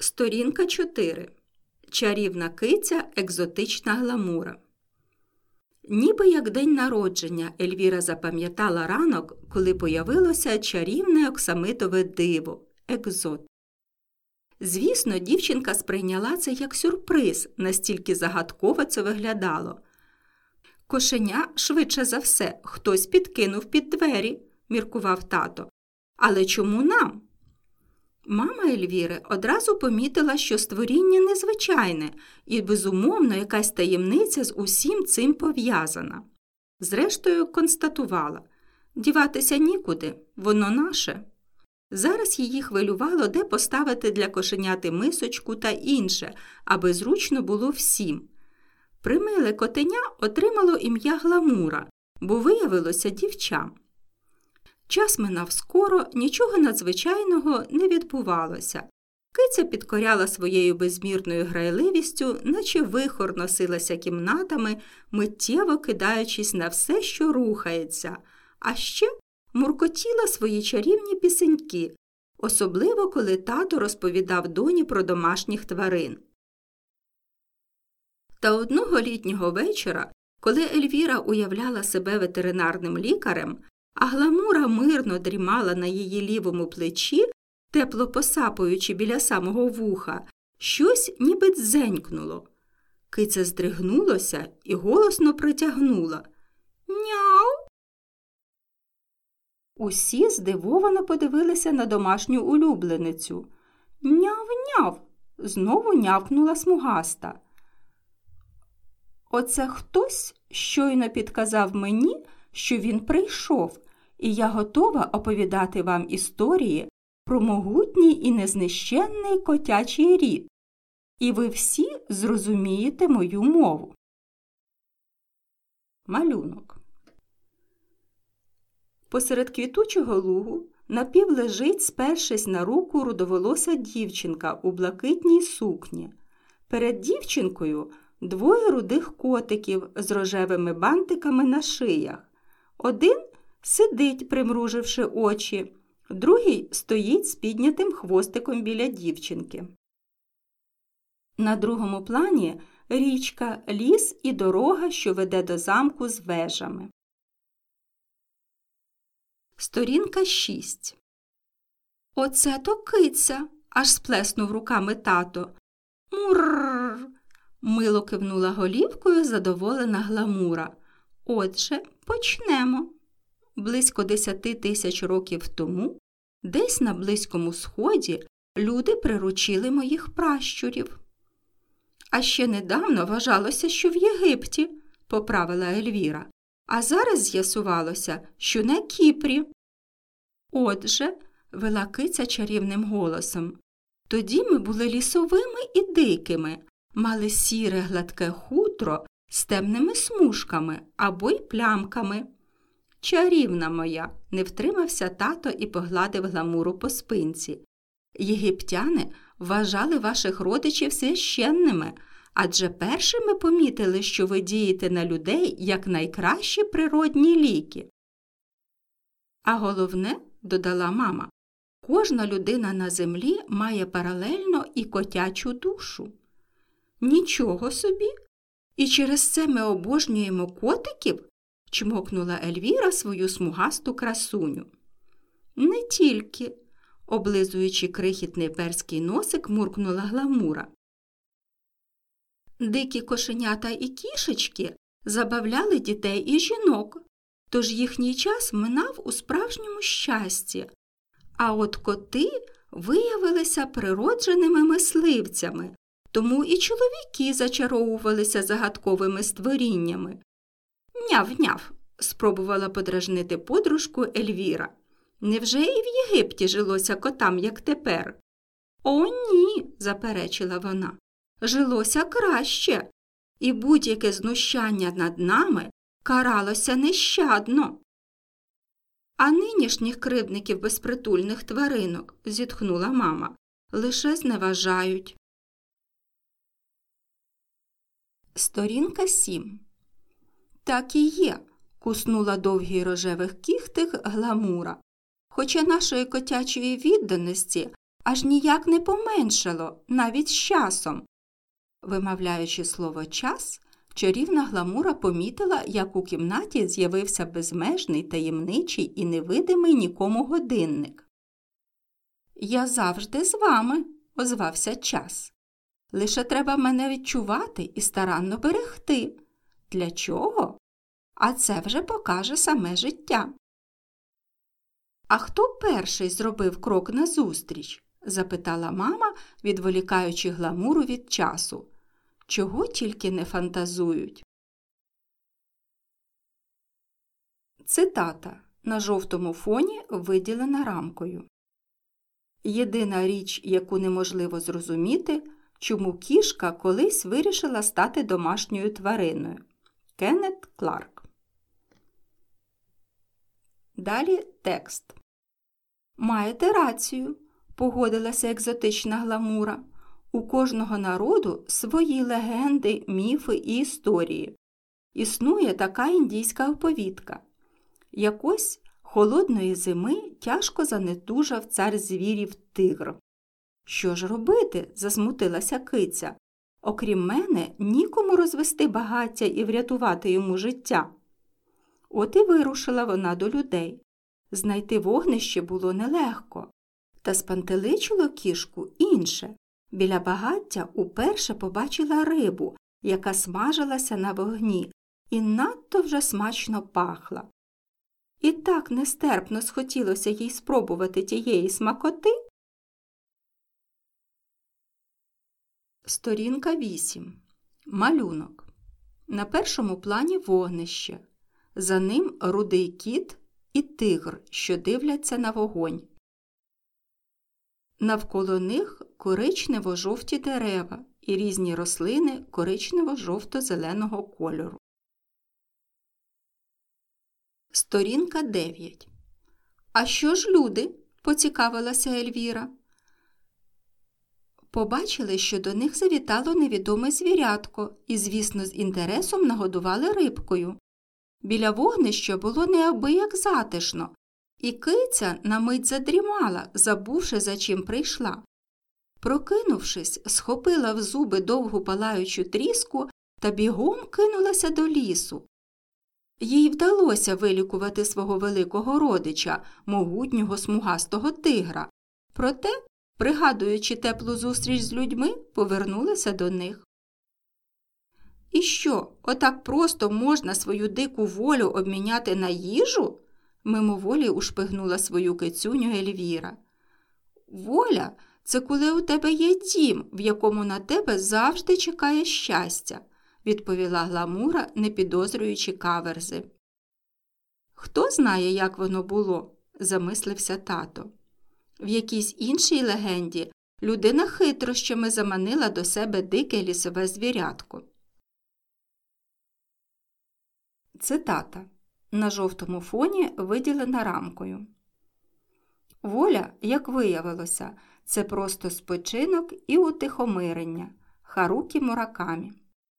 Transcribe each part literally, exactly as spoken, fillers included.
Сторінка чотири. Чарівна киця, екзотична гламура. Ніби як день народження Ельвіра запам'ятала ранок, коли появилося чарівне оксамитове диво – екзот. Звісно, дівчинка сприйняла це як сюрприз, настільки загадково це виглядало. Кошеня, швидше за все, хтось підкинув під двері, міркував тато. Але чому нам? Мама Ельвіри одразу помітила, що створіння незвичайне і, безумовно, якась таємниця з усім цим пов'язана. Зрештою, констатувала – діватися нікуди, воно наше. Зараз її хвилювало, де поставити для кошеняти мисочку та інше, аби зручно було всім. Примиле котеня отримало ім'я Гламура, бо виявилося дівчам. Час минав скоро, нічого надзвичайного не відбувалося. Киця підкоряла своєю безмірною грайливістю, наче вихор носилася кімнатами, миттєво кидаючись на все, що рухається, а ще муркотіла свої чарівні пісеньки, особливо коли тато розповідав доні про домашніх тварин. Та одного літнього вечора, коли Ельвіра уявляла себе ветеринарним лікарем, а Гламура мирно дрімала на її лівому плечі, тепло посапуючи біля самого вуха, щось ніби дзенькнуло. Киця здригнулася і голосно протягнула «Няу!». Усі здивовано подивилися на домашню улюбленицю. «Няв-няв!» – знову нявкнула Смугаста. «Оце хтось щойно підказав мені, що він прийшов, і я готова оповідати вам історії про могутній і незнищенний котячий рід. І ви всі зрозумієте мою мову». Малюнок. Посеред квітучого лугу напів лежить, спершись на руку, рудоволоса дівчинка у блакитній сукні. Перед дівчинкою двоє рудих котиків з рожевими бантиками на шиях. Один сидить, примруживши очі, другий стоїть з піднятим хвостиком біля дівчинки. На другому плані річка, ліс і дорога, що веде до замку з вежами. Сторінка шість. «Оце то киця!» – аж сплеснув руками тато. «Муррррр!» – мило кивнула голівкою задоволена Гламура. «Отже, почнемо». Близько десяти тисяч років тому, десь на Близькому Сході, люди приручили моїх пращурів. «А ще недавно вважалося, що в Єгипті», – поправила Ельвіра. «А зараз з'ясувалося, що на Кіпрі». «Отже», – вела киця чарівним голосом, «тоді ми були лісовими і дикими, мали сіре гладке хутро з темними смужками або й плямками». «Чарівна моя», – не втримався тато і погладив Гламуру по спинці. «Єгиптяни вважали ваших родичів священними, адже першими помітили, що ви дієте на людей як найкращі природні ліки». «А головне», – додала мама, – «кожна людина на землі має паралельно і котячу душу». «Нічого собі! І через це ми обожнюємо котиків?» – чмокнула Ельвіра свою смугасту красуню. «Не тільки», – облизуючи крихітний перський носик, муркнула Гламура. «Дикі кошенята і кішечки забавляли дітей і жінок, тож їхній час минав у справжньому щасті. А от коти виявилися природженими мисливцями, тому і чоловіки зачаровувалися загадковими створіннями». «Няв-няв», – спробувала подражнити подружку Ельвіра. «Невже і в Єгипті жилося котам, як тепер?» «О, ні», – заперечила вона. «Жилося краще, і будь-яке знущання над нами каралося нещадно». «А нинішніх кривдників безпритульних тваринок», – зітхнула мама, – «лише зневажають». Сторінка сім. «Так і є», – куснула довгий рожевих кіхтик Гламура. «Хоча нашої котячої відданості аж ніяк не поменшало, навіть з часом. Вимовляючи слово «час», чарівна Гламура помітила, як у кімнаті з'явився безмежний, таємничий і невидимий нікому годинник. «Я завжди з вами», – озвався час. «Лише треба мене відчувати і старанно берегти. Для чого? А це вже покаже саме життя». «А хто перший зробив крок назустріч?» – запитала мама, відволікаючи Гламуру від часу. Чого тільки не фантазують. Цитата на жовтому фоні виділена рамкою. Єдина річ, яку неможливо зрозуміти, чому кішка колись вирішила стати домашньою твариною. Кеннет Кларк. Далі текст. «Маєте рацію», – погодилася екзотична Гламура. «У кожного народу свої легенди, міфи і історії. Існує така індійська оповідка. Якось холодної зими тяжко занедужав цар звірів тигр. «Що ж робити?» – засмутилася киця. «Окрім мене, нікому розвести багаття і врятувати йому життя». От і вирушила вона до людей. Знайти вогнище було нелегко. Та спантеличило кішку інше. Біля багаття уперше побачила рибу, яка смажилася на вогні і надто вже смачно пахла. І так нестерпно схотілося їй спробувати тієї смакоти. Сторінка вісім. Малюнок. На першому плані вогнище. За ним рудий кіт і тигр, що дивляться на вогонь. Навколо них коричнево-жовті дерева і різні рослини коричнево-жовто-зеленого кольору. Сторінка дев'ять. «А що ж люди?» – поцікавилася Ельвіра. Побачили, що до них завітало невідоме звірятко і, звісно, з інтересом нагодували рибкою. Біля вогнища було неабияк затишно, і киця на мить задрімала, забувши, за чим прийшла. Прокинувшись, схопила в зуби довгу палаючу тріску та бігом кинулася до лісу. Їй вдалося вилікувати свого великого родича, могутнього смугастого тигра. Проте, пригадуючи теплу зустріч з людьми, повернулася до них. «І що, отак просто можна свою дику волю обміняти на їжу?» – мимоволі ушпигнула свою кицюню Ельвіра. «Воля – це коли у тебе є дім, в якому на тебе завжди чекає щастя», – відповіла Гламура, не підозрюючи каверзи. «Хто знає, як воно було?» – замислився тато. В якійсь іншій легенді людина хитрощами заманила до себе дике лісове звірятко. Цитата. На жовтому фоні виділена рамкою. Воля, як виявилося, це просто спочинок і утихомирення. Харукі Муракамі.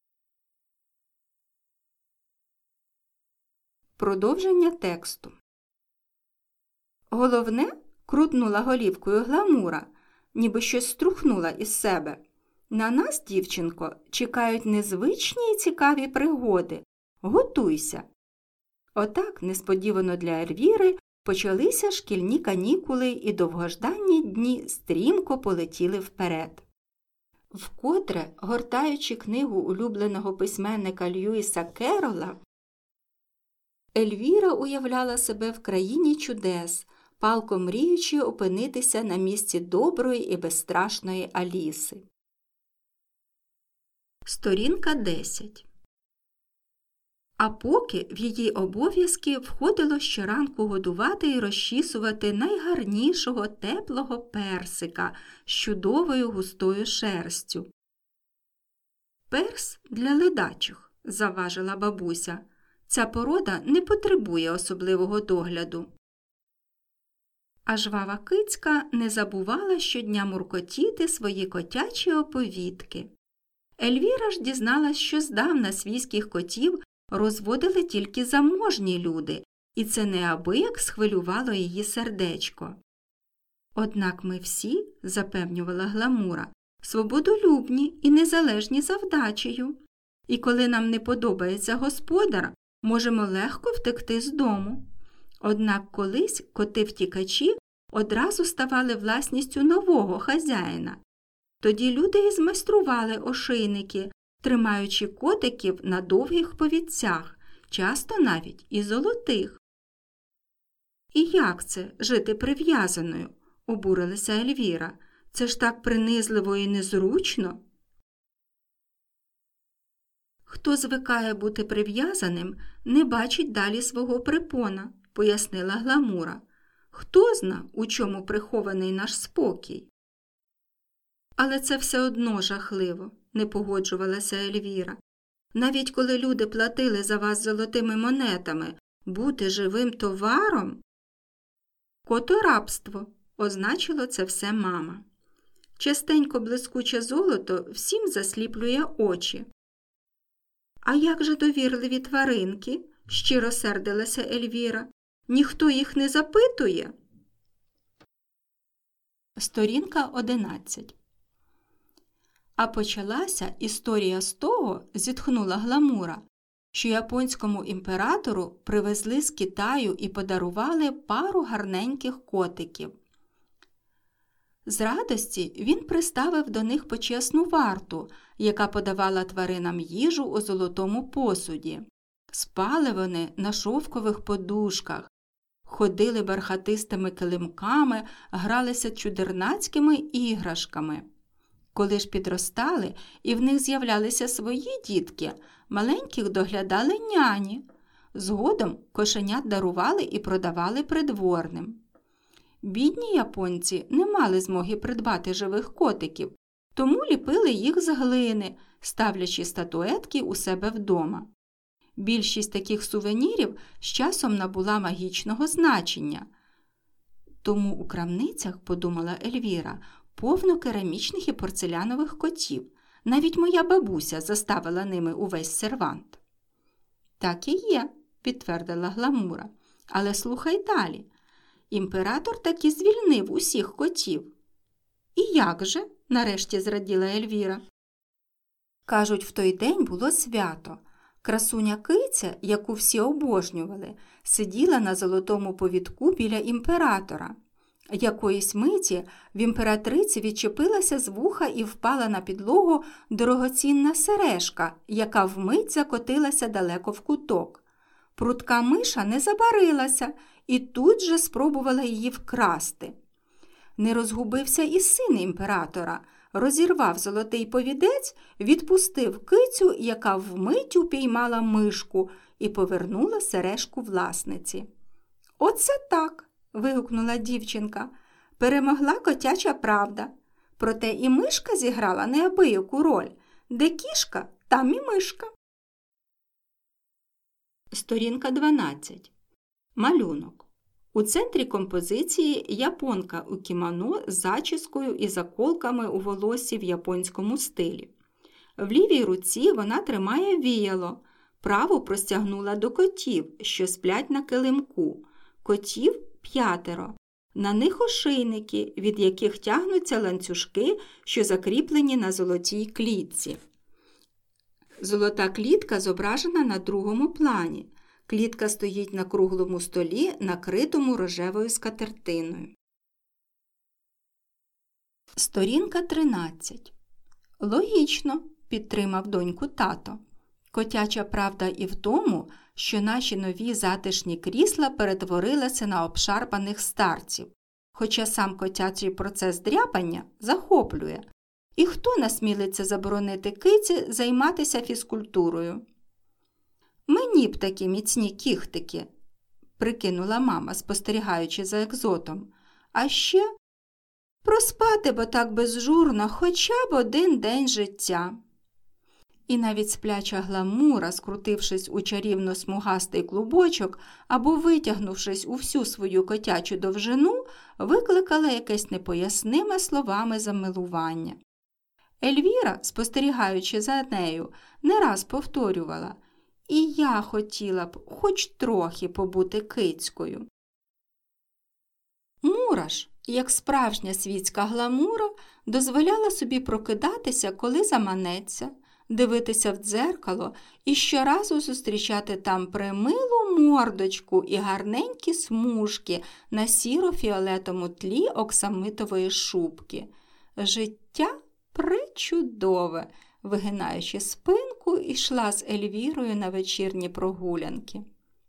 Продовження тексту. Головне, крутнула голівкою Гламура, ніби щось струхнула із себе. На нас, дівчинко, чекають незвичні і цікаві пригоди. Готуйся. Отак, несподівано для Ельвіри, почалися шкільні канікули і довгожданні дні стрімко полетіли вперед. Вкотре, гортаючи книгу улюбленого письменника Льюіса Керрола, Ельвіра уявляла себе в країні чудес, палко мріючи опинитися на місці доброї і безстрашної Аліси. Сторінка десять. А поки в її обов'язки входило щоранку годувати і розчісувати найгарнішого теплого персика з чудовою густою шерстю. «Перс для ледачих», – завважила бабуся. «Ця порода не потребує особливого догляду». А жвава кицька не забувала щодня муркотіти свої котячі оповідки. Ельвіра ж дізналась, що здавна свійських котів розводили тільки заможні люди, і це неабияк схвилювало її сердечко. Однак ми всі, запевнювала Гламура, свободолюбні і незалежні за вдачею. І коли нам не подобається господар, можемо легко втекти з дому. Однак колись коти-втікачі одразу ставали власністю нового хазяїна. Тоді люди і змайстрували ошейники, тримаючи котиків на довгих повідцях, часто навіть і золотих. «І як це – жити прив'язаною?» – обурилася Ельвіра. «Це ж так принизливо і незручно». «Хто звикає бути прив'язаним, не бачить далі свого припона», – пояснила Гламура. «Хто зна, у чому прихований наш спокій?» «Але це все одно жахливо», – не погоджувалася Ельвіра. «Навіть коли люди платили за вас золотими монетами, бути живим товаром?» «Которабство», – означило це все мама. «Частенько блискуче золото всім засліплює очі». «А як же довірливі тваринки?» – щиро сердилася Ельвіра. «Ніхто їх не запитує?» Сторінка одинадцять. А почалася історія з того, зітхнула Гламура, що японському імператору привезли з Китаю і подарували пару гарненьких котиків. З радості він приставив до них почесну варту, яка подавала тваринам їжу у золотому посуді. Спали вони на шовкових подушках, ходили бархатистими килимками, гралися чудернацькими іграшками. Коли ж підростали і в них з'являлися свої дітки, маленьких доглядали няні. Згодом кошенят дарували і продавали придворним. Бідні японці не мали змоги придбати живих котиків, тому ліпили їх з глини, ставлячи статуетки у себе вдома. Більшість таких сувенірів з часом набула магічного значення. Тому у крамницях, подумала Ельвіра, повно керамічних і порцелянових котів. Навіть моя бабуся заставила ними увесь сервант. Так і є, підтвердила Гламура. Але слухай далі. Імператор таки звільнив усіх котів. І як же? Нарешті зраділа Ельвіра. Кажуть, в той день було свято. Красуня киця, яку всі обожнювали, сиділа на золотому повідку біля імператора. Якоїсь миті в імператриці відчепилася з вуха і впала на підлогу дорогоцінна сережка, яка вмить закотилася далеко в куток. Прудка миша не забарилася і тут же спробувала її вкрасти. Не розгубився і син імператора, розірвав золотий повідець, відпустив кицю, яка вмить упіймала мишку і повернула сережку власниці. «Оце так!» – вигукнула дівчинка. «Перемогла котяча правда. Проте і мишка зіграла неабияку роль. Де кішка, там і мишка». Сторінка дванадцять. Малюнок. У центрі композиції японка у кімоно з зачіскою і заколками у волоссі в японському стилі. В лівій руці вона тримає віяло, праву простягнула до котів, що сплять на килимку. Котів п'ятеро. На них ошейники, від яких тягнуться ланцюжки, що закріплені на золотій клітці. Золота клітка зображена на другому плані. Клітка стоїть на круглому столі, накритому рожевою скатертиною. Сторінка тринадцять. Логічно, підтримав доньку тато. Котяча правда і в тому, що наші нові затишні крісла перетворилися на обшарпаних старців, хоча сам котячий процес дряпання захоплює. І хто насмілиться заборонити киці займатися фізкультурою? «Мені б такі міцні кіхтики», – прикинула мама, спостерігаючи за екзотом. «А ще проспати бо так безжурно хоча б один день життя». І навіть спляча Гламура, скрутившись у чарівно-смугастий клубочок або витягнувшись у всю свою котячу довжину, викликала якесь непоясниме словами замилування. Ельвіра, спостерігаючи за нею, не раз повторювала: «І я хотіла б хоч трохи побути кицькою». «Мураш», як справжня світська гламура, дозволяла собі прокидатися, коли заманеться, дивитися в дзеркало і щоразу зустрічати там примилу мордочку і гарненькі смужки на сіро-фіолетовому тлі оксамитової шубки. Життя пречудове, вигинаючи спинку, йшла з Ельвірою на вечірні прогулянки.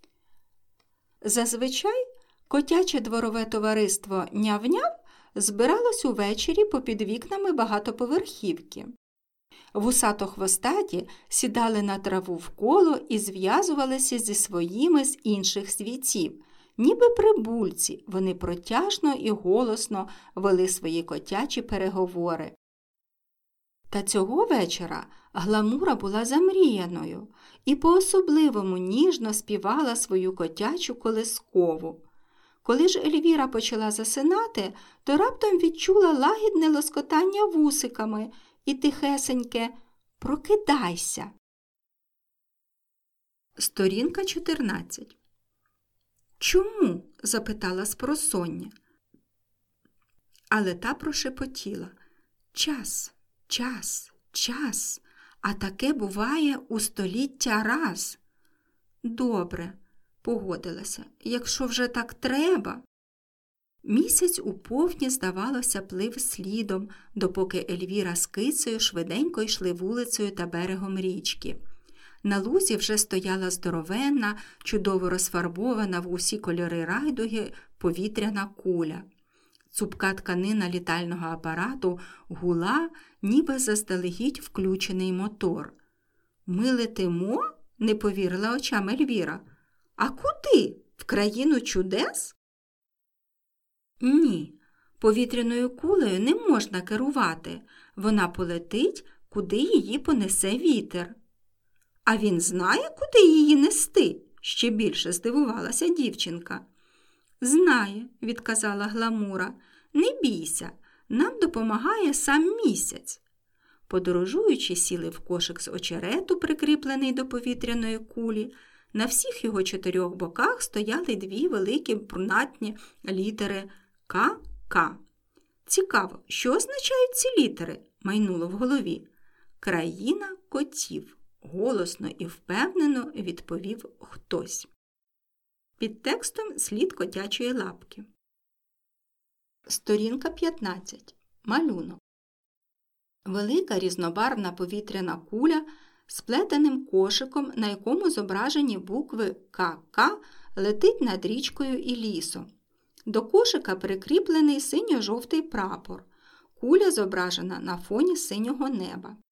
Зазвичай котяче дворове товариство «Няв-няв» збиралось увечері попід вікнами багатоповерхівки. Вусато-хвостаті сідали на траву вколо і зв'язувалися зі своїми з інших світів. Ніби прибульці, вони протяжно і голосно вели свої котячі переговори. Та цього вечора гламура була замріяною і по-особливому ніжно співала свою котячу колискову. Коли ж Ельвіра почала засинати, то раптом відчула лагідне лоскотання вусиками і тихесеньке «Прокидайся». Сторінка чотирнадцять. «Чому?» – запитала спросоння. Але та прошепотіла «Час, час, час, а таке буває у століття раз». «Добре», – погодилася, – «якщо вже так треба». Місяць у повдні, здавалося, плив слідом, допоки Ельвіра з кицею швиденько йшли вулицею та берегом річки. На лузі вже стояла здоровенна, чудово розфарбована в усі кольори райдуги повітряна куля. Цупка тканина літального апарату гула, ніби заздалегідь включений мотор. «Ми летимо?» – не повірила очам Ельвіра. «А куди? В країну чудес?» «Ні, повітряною кулею не можна керувати. Вона полетить, куди її понесе вітер». «А він знає, куди її нести?» – ще більше здивувалася дівчинка. «Знає», – відказала гламура. «Не бійся, нам допомагає сам місяць». Подорожуючи, сіли в кошик з очерету, прикріплений до повітряної кулі. На всіх його чотирьох боках стояли дві великі брунатні літери «К К». «Цікаво, що означають ці літери?» – майнуло в голові. «Країна котів», – голосно і впевнено відповів хтось. Під текстом слід котячої лапки. Сторінка п'ятнадцять. Малюнок. Велика різнобарвна повітряна куля з плетеним кошиком, на якому зображені букви К К, летить над річкою і лісом. До кошика прикріплений синьо-жовтий прапор. Куля зображена на фоні синього неба.